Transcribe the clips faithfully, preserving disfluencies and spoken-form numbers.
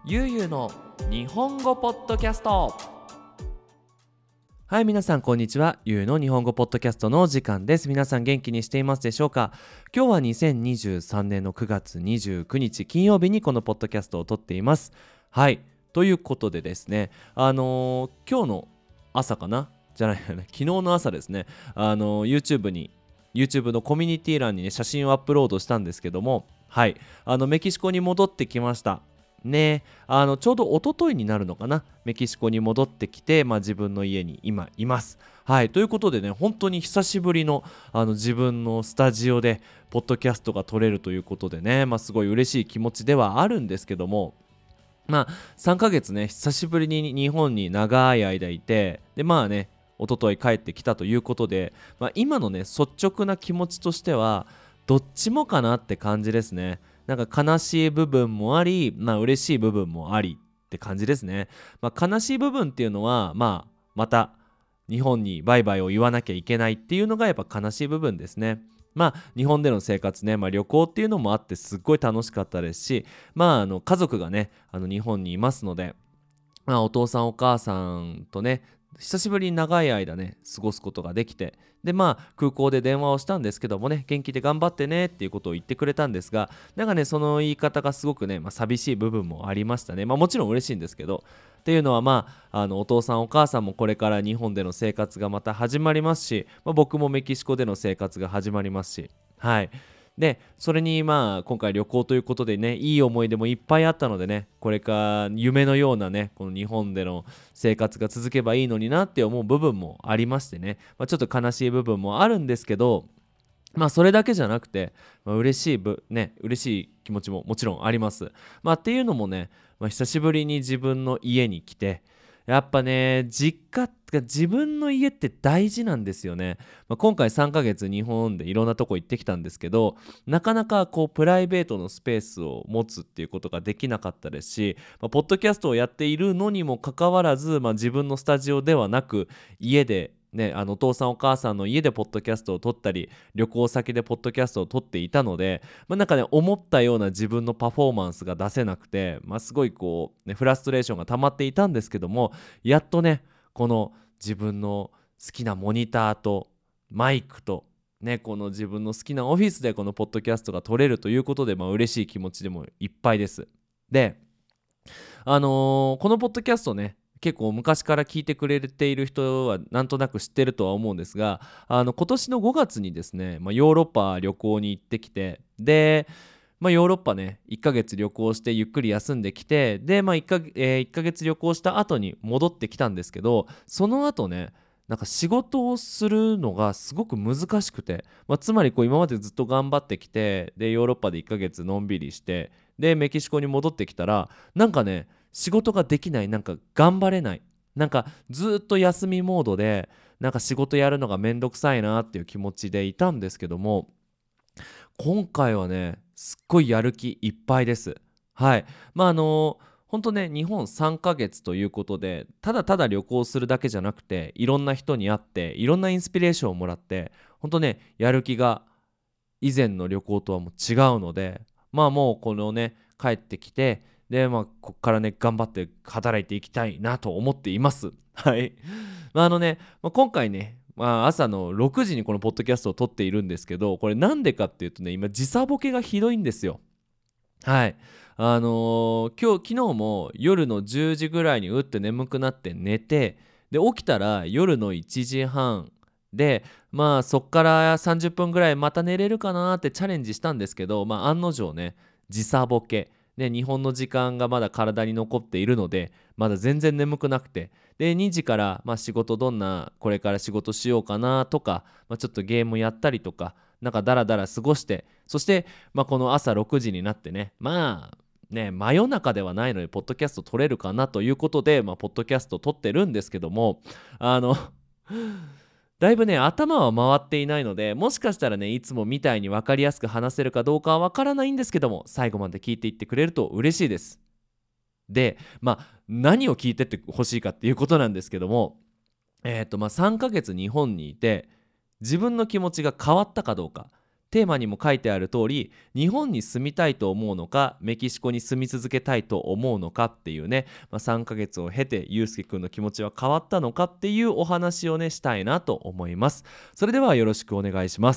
ゆうゆうの日本語ポッドキャスト。はい、皆さんこんにちは。ゆうの日本語ポッドキャストのお時間です。皆さん元気にしていますでしょうか。今日はにせんにじゅうさんねんのくがつにじゅうくにち金曜日にこのポッドキャストを撮っています。はい、ということでですね、あのー、今日の朝かなじゃないよね昨日の朝ですね、あのー、YouTube に YouTube のコミュニティ欄にね写真をアップロードしたんですけども、はい、あのメキシコに戻ってきましたね。あのちょうど一昨日になるのかな、メキシコに戻ってきて、まあ、自分の家に今います。はい、ということでね、本当に久しぶりの、あの自分のスタジオでポッドキャストが撮れるということでね、まあ、すごい嬉しい気持ちではあるんですけども、まあさんかげつね久しぶりに日本に長い間いて、でまあね一昨日帰ってきたということで、まあ、今のね率直な気持ちとしてはどっちもかなって感じですね。なんか悲しい部分もあり、まあ嬉しい部分もありって感じですね。まあ、悲しい部分っていうのは、まあまた日本にバイバイを言わなきゃいけないっていうのがやっぱ悲しい部分ですね。まあ日本での生活ね、まあ、旅行っていうのもあってすっごい楽しかったですし、まああの家族がねあの日本にいますので、まあ、お父さんお母さんとね久しぶりに長い間ね過ごすことができて、でまあ空港で電話をしたんですけどもね、元気で頑張ってねっていうことを言ってくれたんですが、なんかねその言い方がすごくね、まあ、寂しい部分もありましたね。まあもちろん嬉しいんですけど、っていうのはまああのお父さんお母さんもこれから日本での生活がまた始まりますし、まあ、僕もメキシコでの生活が始まりますし、はい。でそれにまあ今回旅行ということでね、いい思い出もいっぱいあったのでね、これから夢のようなねこの日本での生活が続けばいいのになって思う部分もありましてね、まあ、ちょっと悲しい部分もあるんですけど、まあそれだけじゃなくて、まあ、嬉しいぶね嬉しい気持ちももちろんあります。まあっていうのもね、まあ、久しぶりに自分の家に来て、やっぱね実家が自分の家って大事なんですよね。まあ、今回さんかげつ日本でいろんなとこ行ってきたんですけど、なかなかこうプライベートのスペースを持つっていうことができなかったですし、まあ、ポッドキャストをやっているのにもかかわらず、まあ、自分のスタジオではなく家でね、あのお父さんお母さんの家でポッドキャストを撮ったり旅行先でポッドキャストを撮っていたので、まあ、なんかね思ったような自分のパフォーマンスが出せなくて、まあ、すごいこう、ね、フラストレーションが溜まっていたんですけども、やっとねこの自分の好きなモニターとマイクとねこの自分の好きなオフィスでこのポッドキャストが撮れるということで、まあ嬉しい気持ちでもいっぱいです。であのーこのポッドキャストね結構昔から聞いてくれている人はなんとなく知ってるとは思うんですが、あの今年のごがつにですね、まあ、ヨーロッパ旅行に行ってきて、で、まあ、ヨーロッパねいっかげつ旅行してゆっくり休んできて、で、まあ 1, か、えーいっかげつ旅行した後に戻ってきたんですけど、その後ねなんか仕事をするのがすごく難しくて、まあ、つまりこう今までずっと頑張ってきて、でヨーロッパでいっかげつのんびりして、でメキシコに戻ってきたらなんかね仕事ができない、なんか頑張れない、なんかずっと休みモードで、なんか仕事やるのがめんどくさいなっていう気持ちでいたんですけども、今回はねすっごいやる気いっぱいです。はい。まああの本当ね日本さんかげつということで、ただただ旅行するだけじゃなくていろんな人に会っていろんなインスピレーションをもらって、本当ねやる気が以前の旅行とはもう違うので、まあもうこのね帰ってきて、でまあこっからね頑張って働いていきたいなと思っています。はい。まああのね、まあ、今回ね、まあ、朝のろくじにこのポッドキャストを撮っているんですけど、これなんでかっていうとね、今時差ボケがひどいんですよ。はい。あのー今日昨日も夜のじゅうじぐらいにうって眠くなって寝て、で起きたら夜のいちじはんで、まあそっからさんじゅっぷんぐらいまた寝れるかなってチャレンジしたんですけど、まあ案の定ね時差ボケね、日本の時間がまだ体に残っているのでまだ全然眠くなくて、でにじからまあ仕事どんなこれから仕事しようかなとか、まあ、ちょっとゲームやったりとか、なんかダラダラ過ごして、そして、まあ、この朝ろくじになってね、まあね真夜中ではないのでポッドキャスト撮れるかなということで、まあ、ポッドキャスト撮ってるんですけども、あのだいぶね頭は回っていないので、もしかしたらねいつもみたいに分かりやすく話せるかどうかは分からないんですけども、最後まで聞いていってくれると嬉しいです。でまあ何を聞いてってほしいかっていうことなんですけども、えっとまあさんかげつ日本にいて自分の気持ちが変わったかどうかっテーマにも書いてある通り、日本に住みたいと思うのか、メキシコに住み続けたいと思うのかっていうね、まあ、さんかげつを経てゆうすけくんの気持ちは変わったのかっていうお話をねしたいなと思います。それではよろしくお願いします。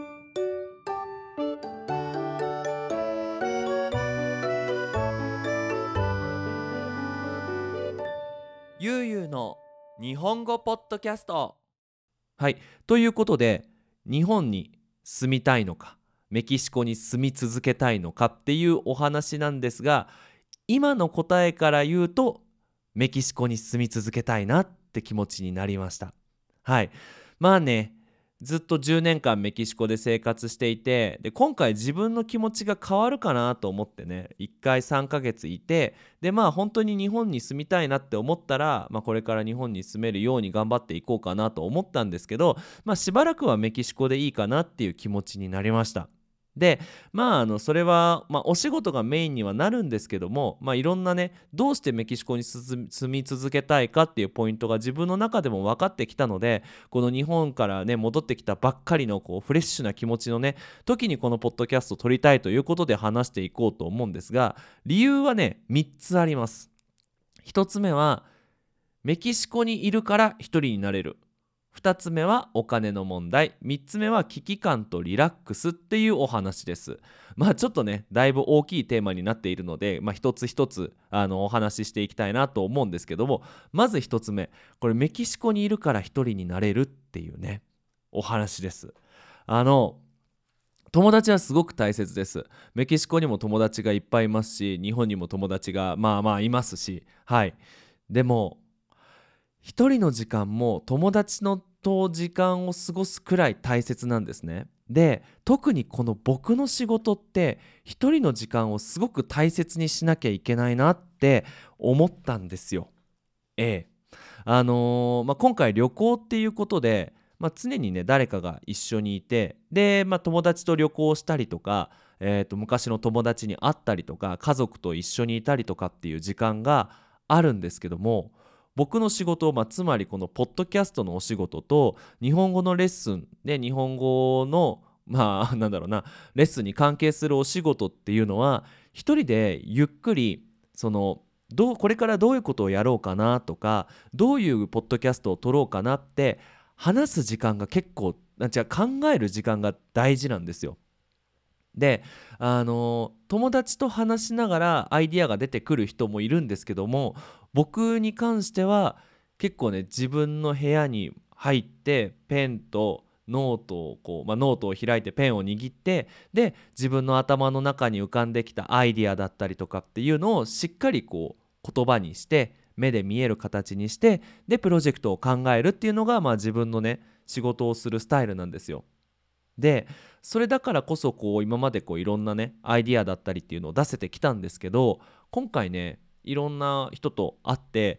ゆうゆうの日本語ポッドキャスト。はい、ということで、日本に住みたいのかメキシコに住み続けたいのかっていうお話なんですが、今の答えから言うとメキシコに住み続けたいなって気持ちになりました。はい、まあね、ずっとじゅうねんかんメキシコで生活していて、で今回自分の気持ちが変わるかなと思ってね、いっかいさんかげついて、でまあ本当に日本に住みたいなって思ったら、まあ、これから日本に住めるように頑張っていこうかなと思ったんですけど、まあ、しばらくはメキシコでいいかなっていう気持ちになりました。でまああのそれは、まあ、お仕事がメインにはなるんですけども、まあ、いろんなね、どうしてメキシコに住み続けたいかっていうポイントが自分の中でも分かってきたので、この日本からね戻ってきたばっかりのこうフレッシュな気持ちのね時にこのポッドキャストを撮りたいということで話していこうと思うんですが、理由はねみっつあります。ひとつめはメキシコにいるから一人になれる。ふたつめはお金の問題。みっつめは危機感とリラックスっていうお話です。まあちょっとねだいぶ大きいテーマになっているので、まあ、一つ一つあのお話ししていきたいなと思うんですけども、まずひとつめ、これメキシコにいるから一人になれるっていうねお話です。あの友達はすごく大切です。メキシコにも友達がいっぱいいますし、日本にも友達がまあまあいますし、はい。でも一人の時間も友達のと時間を過ごすくらい大切なんですね。で特にこの僕の仕事って一人の時間をすごく大切にしなきゃいけないなって思ったんですよ。ええあのーまあ、今回旅行っていうことで、まあ、常にね誰かが一緒にいて、で、まあ、友達と旅行したりとか、えーと昔の友達に会ったりとか家族と一緒にいたりとかっていう時間があるんですけども、僕の仕事、まあ、つまりこのポッドキャストのお仕事と日本語のレッスンで日本語のまあなんだろうなレッスンに関係するお仕事っていうのは一人でゆっくりそのどうこれからどういうことをやろうかなとか、どういうポッドキャストを撮ろうかなって話す時間が結構なんちゃ考える時間が大事なんですよ。であの友達と話しながらアイディアが出てくる人もいるんですけども、僕に関しては結構ね自分の部屋に入ってペンとノートをこう、まあ、ノートを開いてペンを握って、で自分の頭の中に浮かんできたアイディアだったりとかっていうのをしっかりこう言葉にして目で見える形にして、でプロジェクトを考えるっていうのが、まあ、自分のね仕事をするスタイルなんですよ。でそれだからこそこう今までこういろんなねアイディアだったりっていうのを出せてきたんですけど、今回ねいろんな人と会って、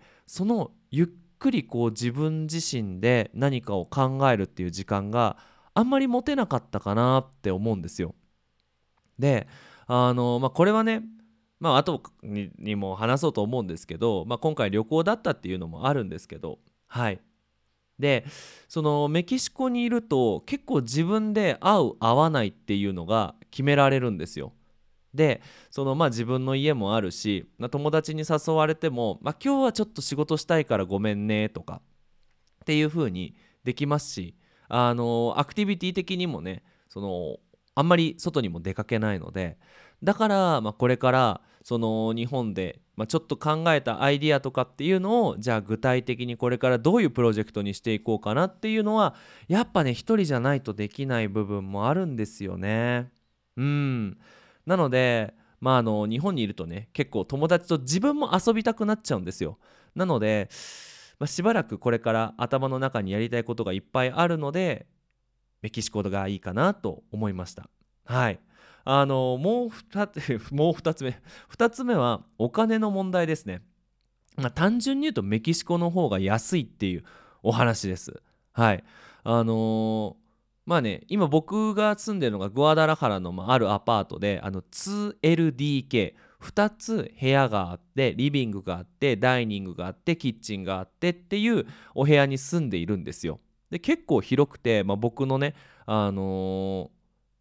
そのゆっくりこう自分自身で何かを考えるっていう時間があんまり持てなかったかなって思うんですよ。であの、まあ、これはね、まあ後ににも話そうと思うんですけど、まあ、今回旅行だったっていうのもあるんですけど、はい。でそのメキシコにいると結構自分で合う合わないっていうのが決められるんですよ。でそのまあ自分の家もあるし、まあ友達に誘われても、まあ、今日はちょっと仕事したいからごめんねとかっていう風にできますし、あのアクティビティ的にもねそのあんまり外にも出かけないので、だから、まあ、これからその日本で、まあ、ちょっと考えたアイディアとかっていうのをじゃあ具体的にこれからどういうプロジェクトにしていこうかなっていうのはやっぱね一人じゃないとできない部分もあるんですよね。うんなのでまああの日本にいるとね結構友達と自分も遊びたくなっちゃうんですよ。なのでまあ、しばらくこれから頭の中にやりたいことがいっぱいあるのでメキシコがいいかなと思いました。はい。あのもうふたつもうふたつめふたつめはお金の問題ですね。まあ、単純に言うとメキシコの方が安いっていうお話です。はい。あのーまあね今僕が住んでるのがグアダラハラの、まあ、あるアパートで、あの ツーエルディーケーふたつ部屋があってリビングがあってダイニングがあってキッチンがあってっていうお部屋に住んでいるんですよ。で結構広くて、まあ、僕のね、あのー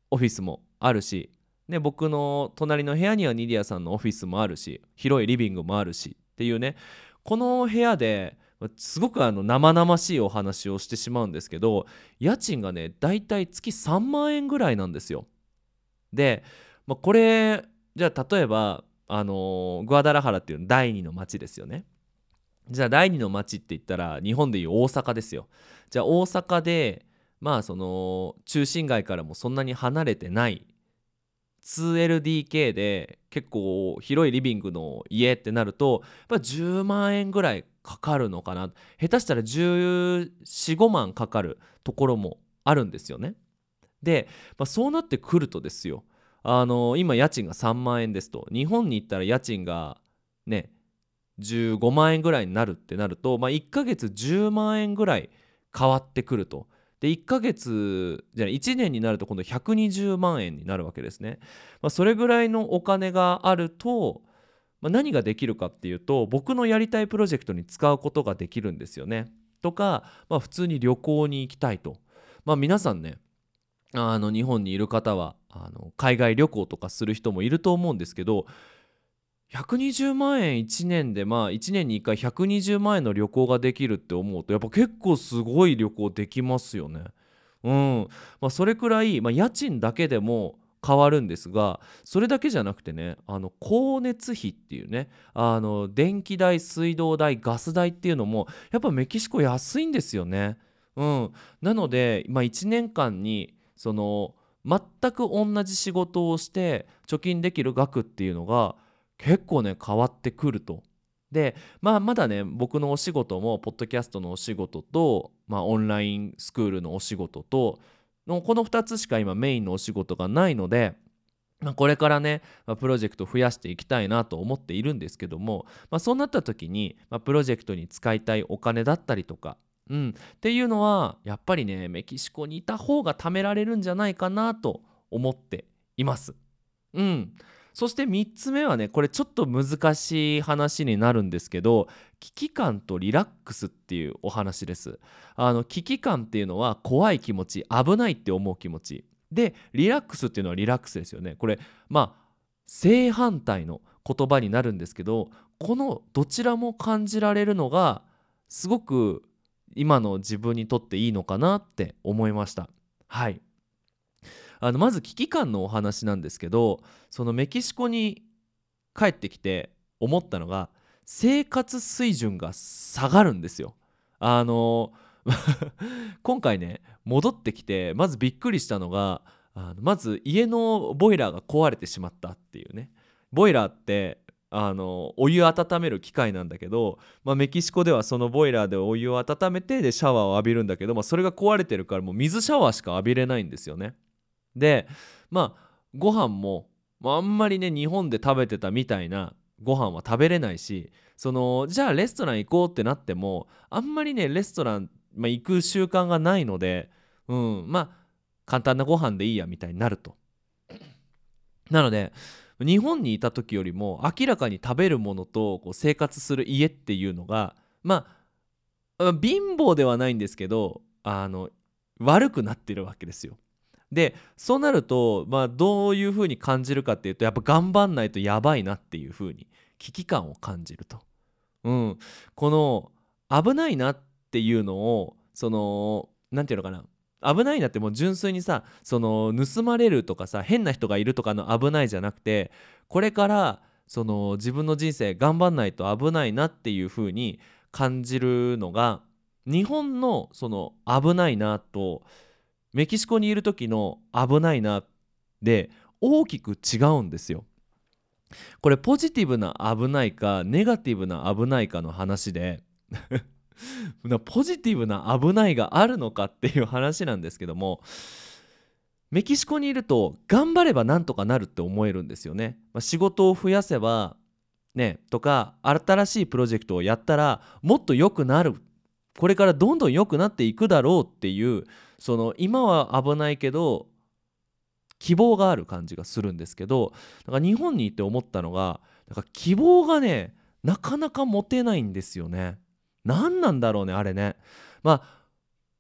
オフィスもあるし、ね、僕の隣の部屋にはニディアさんのオフィスもあるし、広いリビングもあるしっていうね、この部屋ですごくあの生々しいお話をしてしまうんですけど、家賃がねだいたい月さんまん円ぐらいなんですよ。で、まあ、これじゃあ例えばあのーグアダラハラっていう第二の町ですよね。じゃあ第二の町って言ったら日本でいう大阪ですよ。じゃあ大阪でまあその中心街からもそんなに離れてない ツーエルディーケー で結構広いリビングの家ってなるとやっぱじゅうまん円ぐらいかかるのかな。下手したらじゅうよん、ごまんかかるところもあるんですよね。で、まあ、そうなってくるとですよ、あの今家賃がさんまん円ですと、日本に行ったら家賃がねじゅうごまん円ぐらいになるってなると、まあ、いっかげつじゅうまん円ぐらい変わってくると。でいっかげつじゃないいちねんになると今度ひゃくにじゅうまん円になるわけですね。まあ、それぐらいのお金があると、まあ、何ができるかっていうと僕のやりたいプロジェクトに使うことができるんですよね。とか、まあ、普通に旅行に行きたいと。まあ、皆さんねあの日本にいる方はあの海外旅行とかする人もいると思うんですけど、ひゃくにじゅうまん円いちねんで、まあいちねんにいっかいひゃくにじゅうまん円の旅行ができるって思うとやっぱ結構すごい旅行できますよね。うん。まあ、それくらい、まあ、家賃だけでも変わるんですが、それだけじゃなくてね、あの光熱費っていうね、あの電気代、水道代、ガス代っていうのもやっぱメキシコ安いんですよね。うん。なので、まあ、いちねんかんにその全く同じ仕事をして貯金できる額っていうのが結構ね変わってくると。で、まあまだね僕のお仕事もポッドキャストのお仕事と、まあ、オンラインスクールのお仕事とのこのふたつしか今メインのお仕事がないので、まあ、これからね、まあ、プロジェクト増やしていきたいなと思っているんですけども、まあ、そうなった時に、まあ、プロジェクトに使いたいお金だったりとか、うん、っていうのはやっぱりねメキシコにいた方が貯められるんじゃないかなと思っています。うん。そしてみっつめはね、これちょっと難しい話になるんですけど、危機感とリラックスっていうお話です。あの危機感っていうのは怖い気持ち、危ないって思う気持ち。で、リラックスっていうのはリラックスですよね。これ、まあ、正反対の言葉になるんですけど、このどちらも感じられるのが、すごく今の自分にとっていいのかなって思いました。はい。あのまず危機感のお話なんですけど、そのメキシコに帰ってきて思ったのが生活水準が下がるんですよ。あの今回ね戻ってきてまずびっくりしたのが、あのまず家のボイラーが壊れてしまったっていうね。ボイラーってあのお湯温める機械なんだけど、まあ、メキシコではそのボイラーでお湯を温めてでシャワーを浴びるんだけど、まあ、それが壊れてるからもう水シャワーしか浴びれないんですよね。でまあご飯も、まあ、あんまりね日本で食べてたみたいなご飯は食べれないし、そのじゃあレストラン行こうってなってもあんまりねレストラン、まあ、行く習慣がないので、うん、まあ簡単なご飯でいいやみたいになると。なので日本にいた時よりも明らかに食べるものとこう生活する家っていうのがまああ貧乏ではないんですけどあの悪くなってるわけですよ。でそうなると、まあ、どういうふうに感じるかっていうとやっぱ頑張んないとやばいなっていうふうに危機感を感じると。うん、この危ないなっていうのをそのなんていうのかな、危ないなってもう純粋にさその盗まれるとかさ変な人がいるとかの危ないじゃなくて、これからその自分の人生頑張んないと危ないなっていう風に感じるのが日本のその危ないなとメキシコにいる時の危ないなで大きく違うんですよ。これポジティブな危ないかネガティブな危ないかの話でなポジティブな危ないがあるのかっていう話なんですけども、メキシコにいると頑張ればなんとかなるって思えるんですよね。まあ、仕事を増やせばねとか新しいプロジェクトをやったらもっと良くなる、これからどんどん良くなっていくだろうっていう、その今は危ないけど希望がある感じがするんですけど、だから日本にいて思ったのがなんか希望がねなかなか持てないんですよね。何なんだろうねあれね。まあ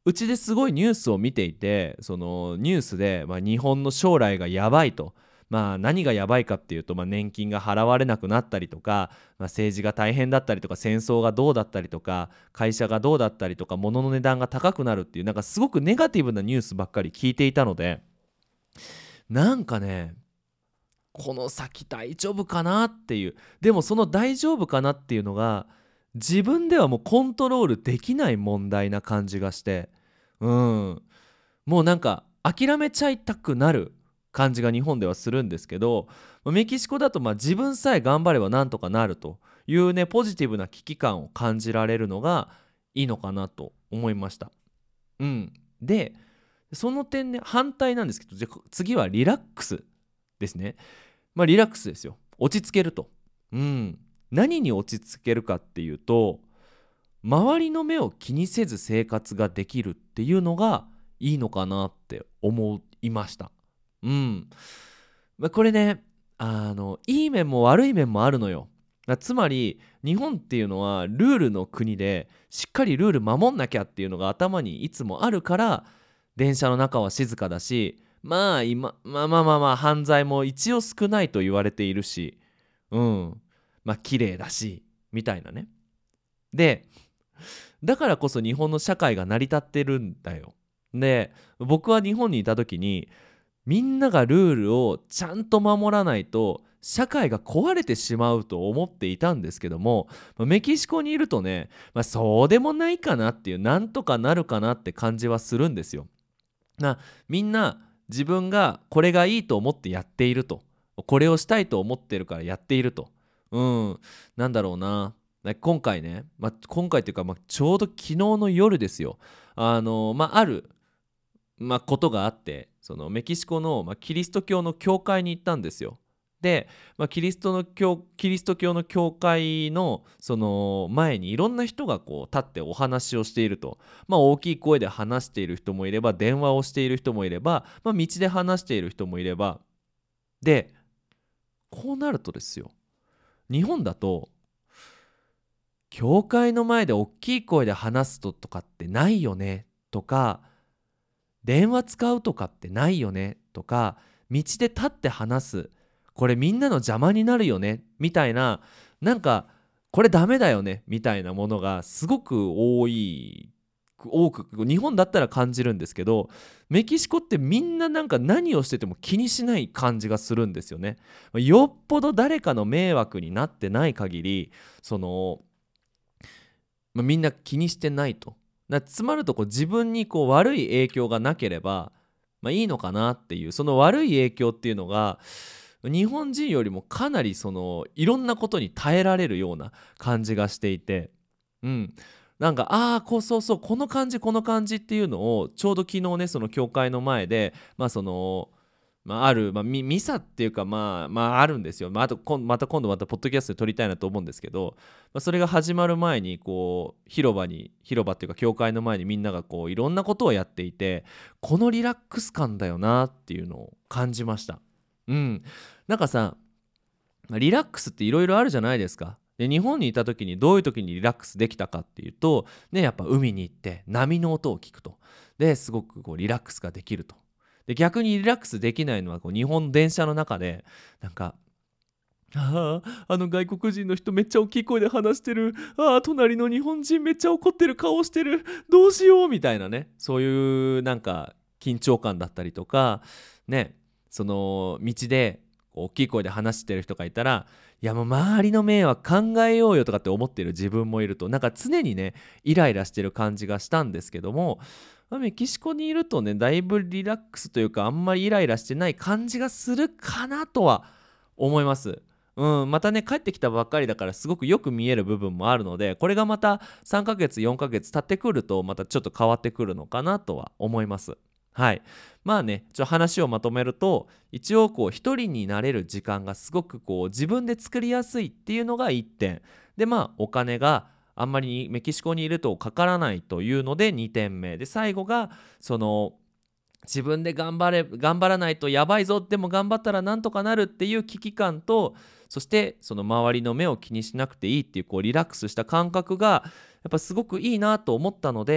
うちですごいニュースを見ていて、そのニュースで、まあ、日本の将来がやばいと、まあ、何がやばいかっていうと、まあ、年金が払われなくなったりとか、まあ、政治が大変だったりとか、戦争がどうだったりとか、会社がどうだったりとか、物の値段が高くなるっていう、なんかすごくネガティブなニュースばっかり聞いていたので、なんかね、この先大丈夫かなっていう、でもその大丈夫かなっていうのが自分ではもうコントロールできない問題な感じがして、うんもうなんか諦めちゃいたくなる感じが日本ではするんですけど、メキシコだとまあ自分さえ頑張ればなんとかなるというね、ポジティブな危機感を感じられるのがいいのかなと思いました。うんでその点ね、反対なんですけど、じゃあ次はリラックスですね。まあリラックスですよ。落ち着けると。うん何に落ち着けるかっていうと、周りの目を気にせず生活ができるっていうのがいいのかなって思いました。うん、まあ、これね、あのいい面も悪い面もあるのよ。だつまり日本っていうのはルールの国で、しっかりルール守んなきゃっていうのが頭にいつもあるから、電車の中は静かだし、まあ今まあまあまあまあ犯罪も一応少ないと言われているし、うんまあ綺麗だしみたいなね。でだからこそ日本の社会が成り立ってるんだよ。で僕は日本にいた時に、みんながルールをちゃんと守らないと社会が壊れてしまうと思っていたんですけども、メキシコにいるとね、まあ、そうでもないかなっていう、なんとかなるかなって感じはするんですよ。なみんな自分がこれがいいと思ってやっていると、これをしたいと思ってるからやっていると、うんなんだろうな、今回ね、まあ、今回というか、まあ、ちょうど昨日の夜ですよ。あのまああるまあ、ことがあって、そのメキシコの、まあ、キリスト教の教会に行ったんですよ。で、まあ、キリストの教キリスト教の教会のその前にいろんな人がこう立ってお話をしていると、まあ、大きい声で話している人もいれば、電話をしている人もいれば、まあ、道で話している人もいれば、でこうなるとですよ、日本だと教会の前で大きい声で話すととかってないよねとか、電話使うとかってないよねとか、道で立って話す、これみんなの邪魔になるよねみたいな、なんかこれダメだよねみたいなものがすごく多い多く日本だったら感じるんですけど、メキシコってみんななんか何をしてても気にしない感じがするんですよね。よっぽど誰かの迷惑になってない限り、その、まあ、みんな気にしてないと。なつまるとこう自分にこう悪い影響がなければ、まあ、いいのかなっていう、その悪い影響っていうのが日本人よりもかなりそのいろんなことに耐えられるような感じがしていて、うんなんかああーこうそうそうこの感じこの感じっていうのをちょうど昨日ね、その教会の前でまあそのまあ、ある、まあ、ミミサっていうか、まあ、まああるんですよ。まあ、あと今また今度またポッドキャストで撮りたいなと思うんですけど、まあ、それが始まる前にこう広場に広場っていうか教会の前にみんながこういろんなことをやっていて、このリラックス感だよなっていうのを感じました。うんなんかさ、リラックスっていろいろあるじゃないですか。で日本にいた時にどういう時にリラックスできたかっていうとね、やっぱ海に行って波の音を聞くと、ですごくこうリラックスができると。で逆にリラックスできないのはこう日本の電車の中で、なんかああ、あの外国人の人めっちゃ大きい声で話してる、ああ隣の日本人めっちゃ怒ってる顔してる、どうしようみたいなね、そういうなんか緊張感だったりとかね、その道で大きい声で話してる人がいたら、いやもう周りの迷惑考えようよとかって思ってる自分もいると、なんか常にねイライラしてる感じがしたんですけども、メキシコにいるとねだいぶリラックスというか、あんまりイライラしてない感じがするかなとは思います。うん、またね帰ってきたばっかりだからすごくよく見える部分もあるので、これがまたさんかげつよんかげつ経ってくるとまたちょっと変わってくるのかなとは思います。はいまあね、ちょ話をまとめると、一応こう一人になれる時間がすごくこう自分で作りやすいっていうのがいってんで、まあお金があんまりメキシコにいるとかからないというのでにてんめで、最後がその自分で頑張れ頑張らないとやばいぞ、でも頑張ったらなんとかなるっていう危機感と、そしてその周りの目を気にしなくていいっていうこうリラックスした感覚がやっぱすごくいいなと思ったので、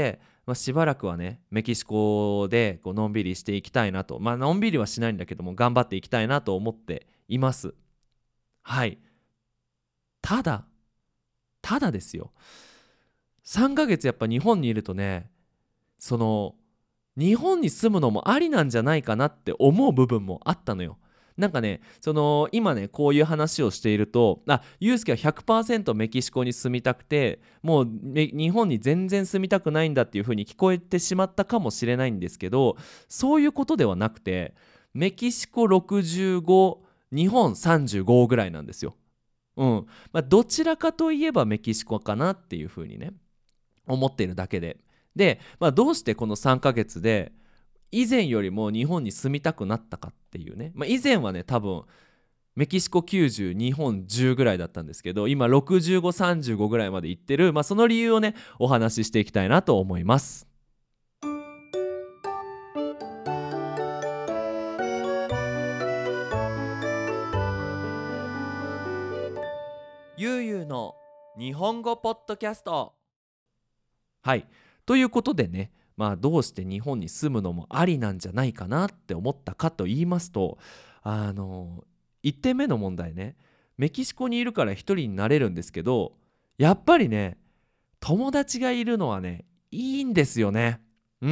まあ、しばらくはねメキシコでこうのんびりしていきたいなと、まあのんびりはしないんだけども頑張っていきたいなと思っています。はい。ただただですよ、さんかげつやっぱ日本にいるとね、その日本に住むのもありなんじゃないかなって思う部分もあったのよ。なんかね、その今ねこういう話をしていると、あ、ユうスケはひゃくパーセントメキシコに住みたくて、もうめ日本に全然住みたくないんだっていう風に聞こえてしまったかもしれないんですけど、そういうことではなくて、メキシコろくじゅうご、日本さんじゅうごぐらいなんですよ。うん。まあ、どちらかといえばメキシコかなっていう風にね思っているだけで。で、まあ、どうしてこのさんかげつで以前よりも日本に住みたくなったかっていうね、まあ、以前はね多分メキシコきゅうじゅう、日本じゅうぐらいだったんですけど、今ろくじゅうご、さんじゅうごぐらいまで行ってる、まあ、その理由をねお話ししていきたいなと思います。ゆうゆうの日本語ポッドキャスト。はい。ということでね、まあどうして日本に住むのもありなんじゃないかなって思ったかと言いますと、あのいってんめの問題ね、メキシコにいるから一人になれるんですけど、やっぱりね友達がいるのはねいいんですよね。うん。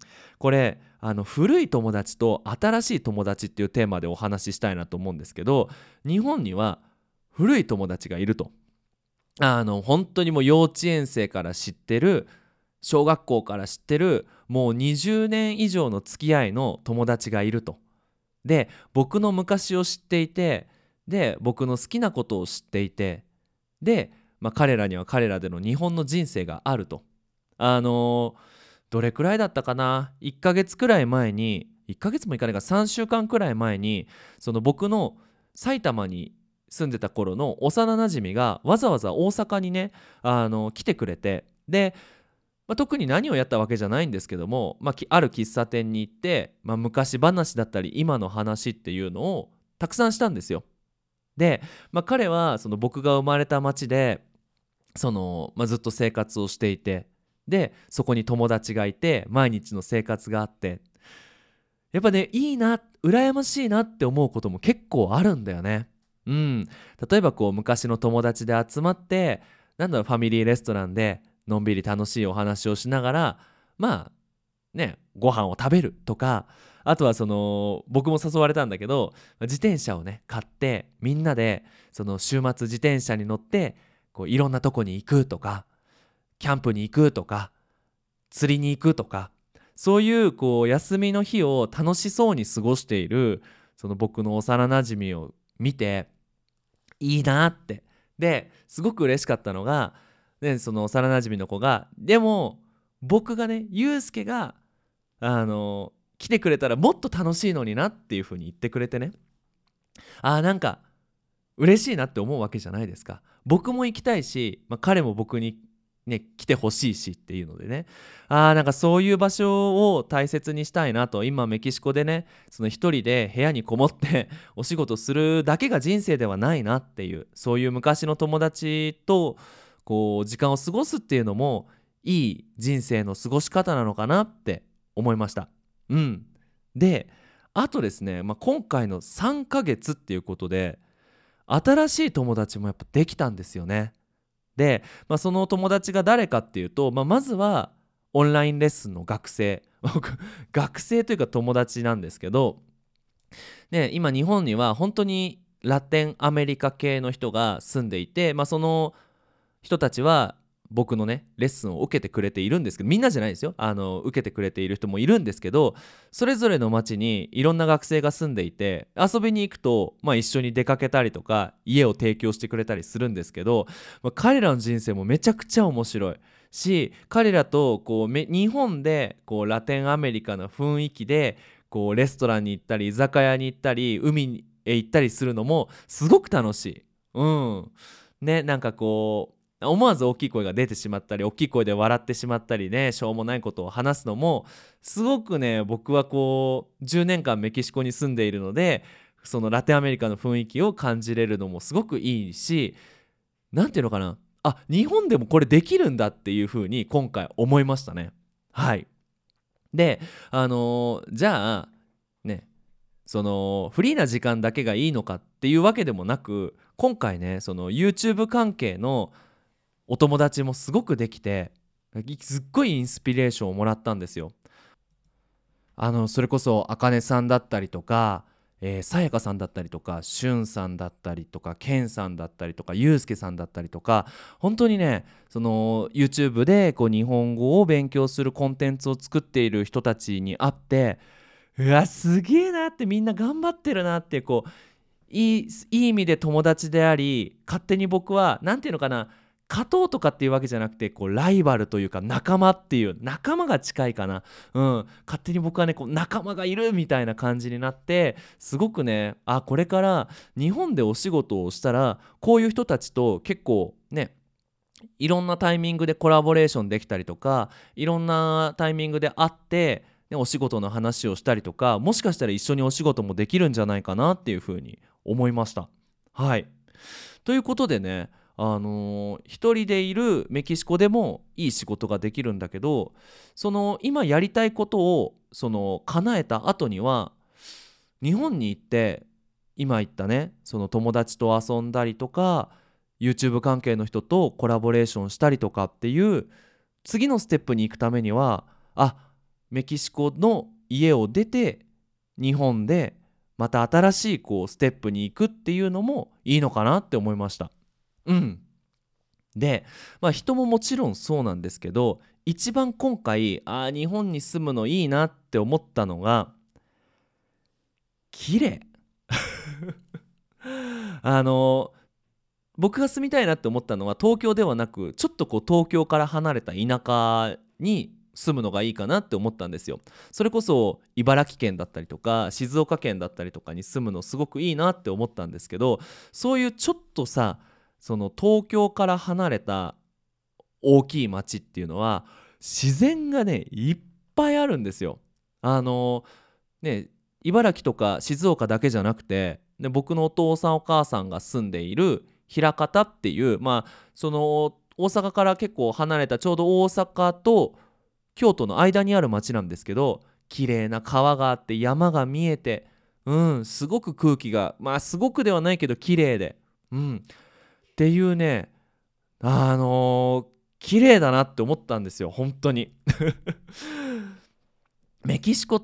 これあの古い友達と新しい友達っていうテーマでお話ししたいなと思うんですけど、日本には古い友達がいると。あの本当にもう幼稚園生から知ってる、小学校から知ってる、もうにじゅうねん以上の付き合いの友達がいると。で僕の昔を知っていて、で僕の好きなことを知っていて、で、まあ、彼らには彼らでの日本の人生があると。あのーどれくらいだったかな、いっかげつくらい前に、いっかげつもいかないかさんしゅうかんくらい前に、その僕の埼玉に住んでた頃の幼なじみがわざわざ大阪にね、あの来てくれて、で、まあ、特に何をやったわけじゃないんですけども、まあ、きある喫茶店に行って、まあ、昔話だったり今の話っていうのをたくさんしたんですよ。で、まあ、彼はその僕が生まれた町でその、まあ、ずっと生活をしていて、でそこに友達がいて毎日の生活があって、やっぱねいいな、羨ましいなって思うことも結構あるんだよね。うん。例えばこう昔の友達で集まって、なんだろう、ファミリーレストランでのんびり楽しいお話をしながら、まあねご飯を食べるとか、あとはその僕も誘われたんだけど自転車をね買ってみんなでその週末自転車に乗ってこういろんなとこに行くとか、キャンプに行くとか、釣りに行くとか、そういうこう休みの日を楽しそうに過ごしているその僕の幼なじみを見ていいなって。ですごく嬉しかったのが、でその幼なじみの子が、でも僕がねゆうすけがあの来てくれたらもっと楽しいのになっていう風に言ってくれてね、あーなんか嬉しいなって思うわけじゃないですか。僕も行きたいし、まあ、彼も僕にね来てほしいしっていうのでね、あーなんかそういう場所を大切にしたいなと。今メキシコでねその一人で部屋にこもってお仕事するだけが人生ではないなっていう、そういう昔の友達とこう時間を過ごすっていうのもいい人生の過ごし方なのかなって思いました。うん。であとですね、まあ、今回のさんかげつっていうことで新しい友達もやっぱできたんですよね。で、まあ、その友達が誰かっていうと、まあ、まずはオンラインレッスンの学生僕学生というか友達なんですけど、ね、今日本には本当にラテンアメリカ系の人が住んでいて、まあ、その人たちは僕のねレッスンを受けてくれているんですけど、みんなじゃないですよ、あの受けてくれている人もいるんですけど、それぞれの町にいろんな学生が住んでいて、遊びに行くと、まあ、一緒に出かけたりとか家を提供してくれたりするんですけど、まあ、彼らの人生もめちゃくちゃ面白いし、彼らとこうめ日本でこうラテンアメリカの雰囲気でこうレストランに行ったり居酒屋に行ったり海へ行ったりするのもすごく楽しい。うんね、なんかこう思わず大きい声が出てしまったり、大きい声で笑ってしまったりね、しょうもないことを話すのもすごくね、僕はこうじゅうねんかんメキシコに住んでいるので、そのラテンアメリカの雰囲気を感じれるのもすごくいいし、なんていうのかな、あ、日本でもこれできるんだっていう風に今回思いましたね。 はい。で、あのーじゃあね、そのフリーな時間だけがいいのかっていうわけでもなく、今回ね、その YouTube 関係のお友達もすごくできて、すっごいインスピレーションをもらったんですよ。あのそれこそあかねさんだったりとか、えー、さやかさんだったりとか、しゅんさんだったりとか、けんさんだったりとか、ゆうすけさんだったりとか、本当にね、その YouTube でこう日本語を勉強するコンテンツを作っている人たちに会って、うわすげえなって、みんな頑張ってるなって、こういい、いい意味で友達であり、勝手に僕はなんていうのかな、勝とうとかっていうわけじゃなくて、こうライバルというか仲間っていう、仲間が近いかな。うん、勝手に僕はね、こう仲間がいるみたいな感じになって、すごくね、あ、これから日本でお仕事をしたらこういう人たちと結構ね、いろんなタイミングでコラボレーションできたりとか、いろんなタイミングで会って、ね、お仕事の話をしたりとか、もしかしたら一緒にお仕事もできるんじゃないかなっていうふうに思いました。はい。ということでね、あのー一人でいるメキシコでもいい仕事ができるんだけど、その今やりたいことをその叶えた後には、日本に行って今言ったね、その友達と遊んだりとか、 YouTube 関係の人とコラボレーションしたりとかっていう次のステップに行くためには、あ、メキシコの家を出て日本でまた新しいこうステップに行くっていうのもいいのかなって思いました。うん。で、まあ人ももちろんそうなんですけど、一番今回、あー日本に住むのいいなって思ったのが、綺麗。あの僕が住みたいなって思ったのは東京ではなく、ちょっとこう東京から離れた田舎に住むのがいいかなって思ったんですよ。それこそ茨城県だったりとか静岡県だったりとかに住むのすごくいいなって思ったんですけど、そういうちょっとさ、その東京から離れた大きい町っていうのは自然がねいっぱいあるんですよ。あのね、茨城とか静岡だけじゃなくて、で僕のお父さんお母さんが住んでいる枚方っていう、まあその大阪から結構離れた、ちょうど大阪と京都の間にある町なんですけど、綺麗な川があって山が見えて、うんすごく空気が、まあすごくではないけど綺麗で、うんっていうね、あのー綺麗だなって思ったんですよ本当に。メキシコって、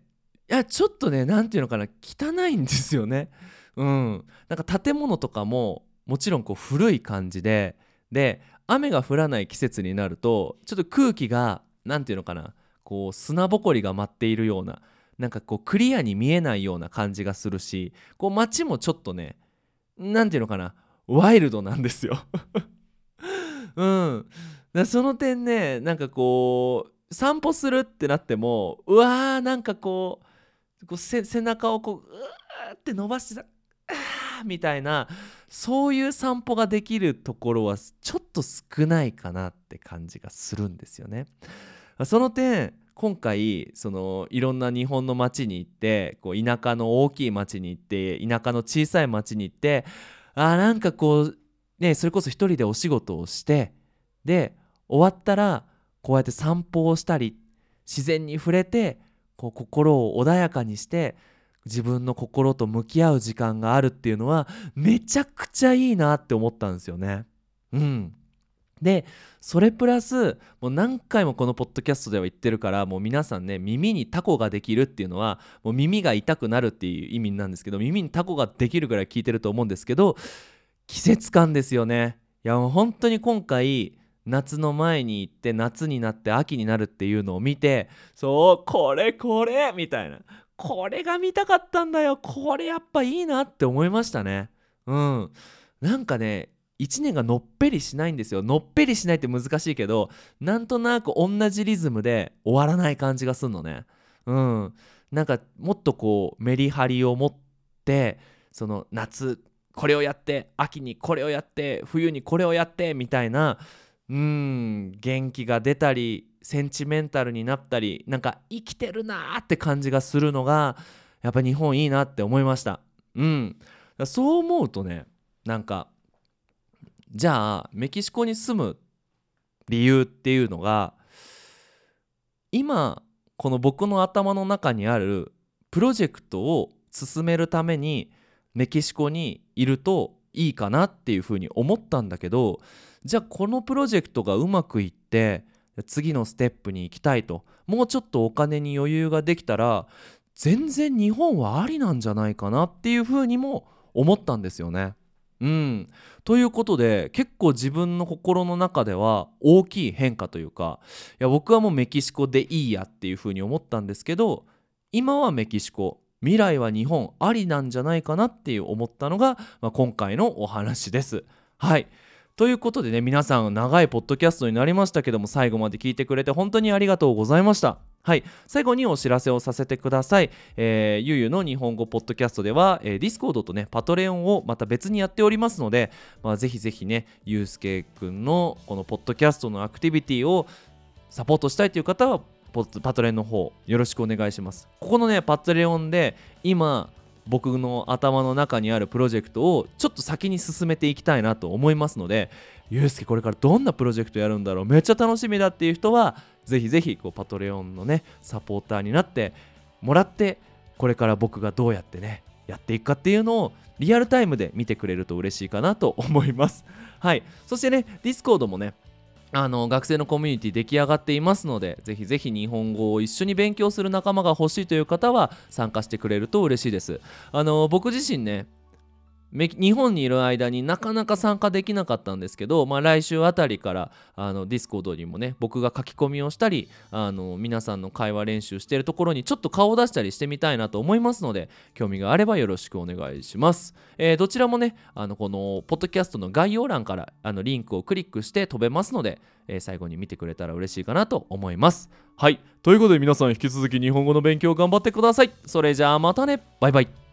いやちょっとね、なんていうのかな、汚いんですよね。うん、なんか建物とかももちろんこう古い感じで、で雨が降らない季節になるとちょっと空気がなんていうのかな、こう砂ぼこりが舞っているような、なんかこうクリアに見えないような感じがするし、こう街もちょっとね、なんていうのかな、ワイルドなんですよ。うん。だその点ね、なんかこう散歩するってなっても、うわーなんかこう、こうせ背中をこううーって伸ばしてさ、あーみたいな、そういう散歩ができるところはちょっと少ないかなって感じがするんですよね。その点今回そのいろんな日本の町に行って、こう田舎の大きい町に行って、田舎の小さい町に行って、あーなんかこうね、それこそ一人でお仕事をして、で終わったらこうやって散歩をしたり、自然に触れて、こう心を穏やかにして自分の心と向き合う時間があるっていうのはめちゃくちゃいいなって思ったんですよね。うん。でそれプラス、もう何回もこのポッドキャストでは言ってるから、もう皆さんね、耳にタコができるっていうのはもう耳が痛くなるっていう意味なんですけど、耳にタコができるぐらい聞いてると思うんですけど、季節感ですよね。いやもう本当に今回夏の前に行って夏になって秋になるっていうのを見て、そうこれこれみたいな、これが見たかったんだよ、これやっぱいいなって思いましたね。うん。なんかね、いちねんがのっぺりしないんですよ。のっぺりしないって難しいけど、なんとなく同じリズムで終わらない感じがすんのね。うん。なんかもっとこうメリハリを持って、その夏これをやって、秋にこれをやって、冬にこれをやってみたいな、うーん元気が出たりセンチメンタルになったり、なんか生きてるなーって感じがするのがやっぱ日本いいなって思いました。うん。だからそう思うとね、なんかじゃあメキシコに住む理由っていうのが、 今この僕の頭の中にあるプロジェクトを進めるためにメキシコにいるといいかなっていうふうに思ったんだけど、じゃあこのプロジェクトがうまくいって次のステップに行きたいと、もうちょっとお金に余裕ができたら全然日本はありなんじゃないかなっていうふうにも思ったんですよね。うん、ということで結構自分の心の中では大きい変化というか、いや僕はもうメキシコでいいやっていうふうに思ったんですけど、今はメキシコ、未来は日本ありなんじゃないかなっていう思ったのが、まあ、今回のお話です。はい、ということでね、皆さん長いポッドキャストになりましたけども、最後まで聞いてくれて本当にありがとうございました。はい、最後にお知らせをさせてください。えー、ゆうゆうの日本語ポッドキャストでは、えー、Discord とねパトレオンをまた別にやっておりますので、まあ、ぜひぜひねゆうすけくんのこのポッドキャストのアクティビティをサポートしたいという方はポパトレオンの方よろしくお願いします。ここのねパトレオンで今僕の頭の中にあるプロジェクトをちょっと先に進めていきたいなと思いますので、ゆうすけこれからどんなプロジェクトやるんだろう、めっちゃ楽しみだっていう人はぜひぜひこうパトレオンのねサポーターになってもらって、これから僕がどうやってねやっていくかっていうのをリアルタイムで見てくれると嬉しいかなと思います。はい、そしてね Discord もねあの学生のコミュニティ出来上がっていますので、ぜひぜひ日本語を一緒に勉強する仲間が欲しいという方は参加してくれると嬉しいです。あの僕自身ね日本にいる間になかなか参加できなかったんですけど、まあ、来週あたりからあのディスコードにもね僕が書き込みをしたり、あの皆さんの会話練習しているところにちょっと顔を出したりしてみたいなと思いますので、興味があればよろしくお願いします。えー、どちらもねあのこのポッドキャストの概要欄からあのリンクをクリックして飛べますので、えー、最後に見てくれたら嬉しいかなと思います。はい、ということで皆さん引き続き日本語の勉強頑張ってください。それじゃあまたね、バイバイ。